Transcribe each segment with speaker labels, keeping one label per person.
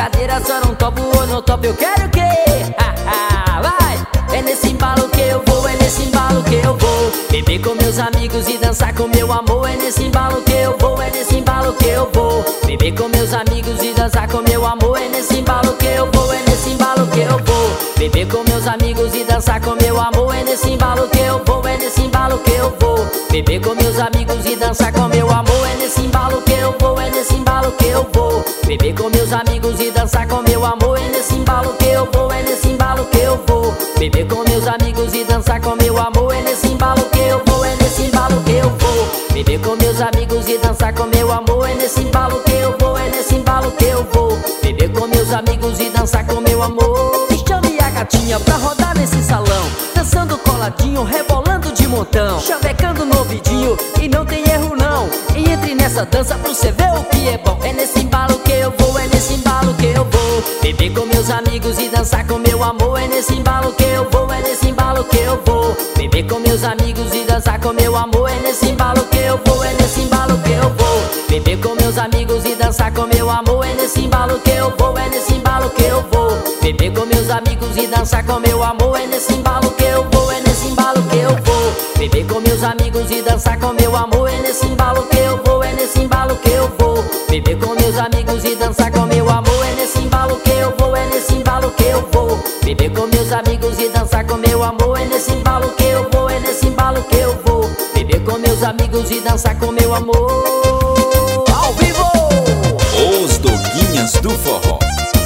Speaker 1: brincadeira, só não topo ou não topo, eu quero o quê? Vai! É nesse embalo que eu vou, é nesse embalo que eu vou beber com meus amigos e dançar com meu amor. É nesse embalo que eu vou, é nesse embalo que eu vou beber com meus amigos e dançar com meu amor. É nesse embalo que eu vou, é nesse embalo que eu vou beber com meus amigos e dançar com meu amor. É nesse embalo que eu vou, é nesse embalo que eu vou beber com meus amigos e dançar com meu amor. É nesse embalo que eu vou, é nesse embalo que eu vou beber com meus amigos e dançar com meu amor. É nesse embalo que eu vou, é nesse embalo que eu vou beber com meus amigos e dançar com meu amor. É nesse embalo que eu vou, é nesse embalo que eu vou beber com meus amigos e dançar com meu amor. É nesse embalo que eu vou, é nesse embalo que eu vou beber com meus amigos e dançar com meu amor. Me chame a gatinha pra rodar nesse salão, dançando coladinho, rebolando de montão, chavecando no ouvidinho e não tem erro não. E entre nessa dança pra você ver o que é bom. É nesse embalo que eu vou, é nesse embalo que eu vou beber com meus amigos e dançar com meu amor. É nesse embalo que eu vou, é nesse embalo que eu vou beber com meus amigos e dançar com meu amor. É nesse embalo que eu vou, é nesse embalo que eu vou beber com meus amigos e dançar com meu amor. É nesse embalo que eu vou, é nesse embalo que eu vou beber com meus amigos e dançar com meu amor. É nesse embalo que eu vou, é nesse embalo que eu vou beber com meus amigos e dançar com meu amor. É nesse embalo que eu vou, é nesse embalo que eu vou beber com meus amigos e dançar com meu amor. É nesse embalo que eu vou, é nesse embalo que eu vou beber com meus amigos e dançar com meu amor. É nesse embalo que eu vou, é nesse embalo que eu vou beber com meus amigos e dançar com meu amor. Ao vivo!
Speaker 2: Os Doguinhas do Forró.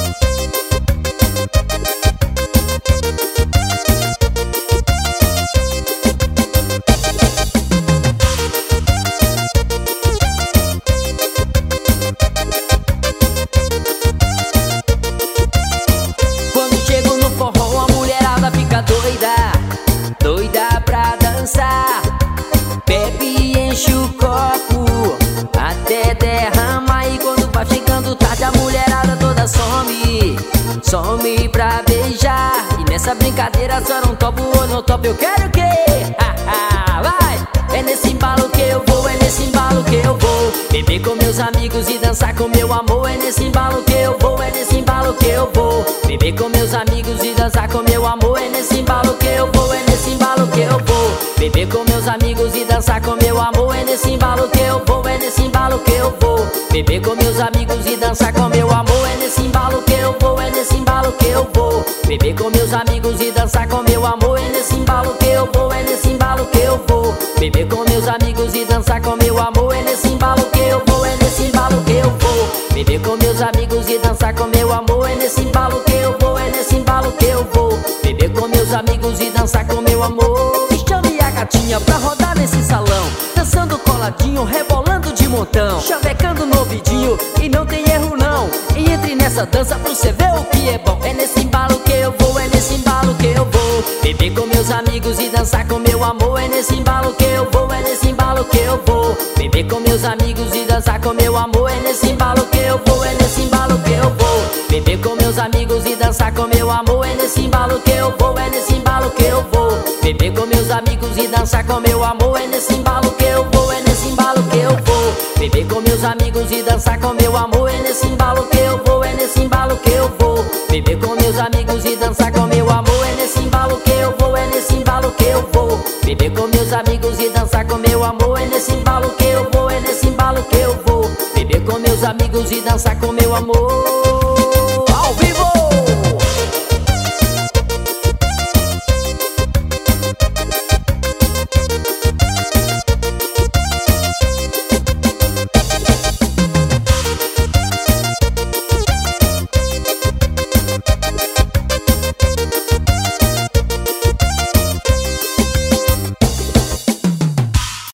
Speaker 1: Quando chego no forró, a mulherada fica doida, doida pra dançar. Bebe e enche o copo até derrama. E quando vai ficando tarde, a mulherada toda some, some pra beijar. E nessa brincadeira, só não topo ou não topo, eu quero o quê? Vai! É nesse embalo que eu vou, é nesse embalo que eu vou beber com meus amigos e dançar com meu amor. É nesse embalo que eu vou, é nesse embalo que eu vou beber com meus amigos e dançar com meu amor. É nesse embalo que eu vou, é nesse embalo que eu vou beber com meus amigos e dançar com meu amor. É nesse embalo que eu vou, é nesse embalo que eu vou beber com meus amigos e dançar com meu amor. É nesse embalo que eu vou, é nesse embalo que eu vou beber com meus amigos e dançar com meu amor. É nesse embalo que eu vou, é nesse embalo que eu vou beber com meus amigos e dançar com meu amor. É nesse embalo que eu vou, é nesse embalo que eu vou beber com meus amigos e dançar com meu amor. É nesse embalo que eu vou, é nesse embalo que eu vou beber com meus amigos e dançar com meu amor. Me chame a gatinha pra rodar nesse salão, dançando coladinho, rebolando de montão, chavecando no ouvidinho e não tem erro não. E entre nessa dança pra você ver o que é bom. É nesse embalo que eu vou, é nesse embalo que eu vou beber com meus amigos e dançar com meu amor. É nesse embalo que eu vou, é nesse embalo que eu vou beber com meus amigos e dançar com meu amor. É nesse embalo que eu vou, é nesse embalo que eu vou beber com meus amigos e dançar com meu amor. É nesse embalo que eu vou, é nesse embalo que eu vou beber com meus amigos e dançar com meu amor. É nesse embalo que eu vou, é nesse embalo que eu vou beber com meus amigos e dançar com meu amor. É nesse embalo que eu vou, é nesse embalo que eu vou beber com meus amigos e dançar com meu amor. É nesse embalo que eu vou, é nesse embalo que eu vou beber com meus amigos e dançar com meu amor. É nesse embalo que eu vou, é nesse embalo que eu vou beber com meus amigos e dançar com meu amor.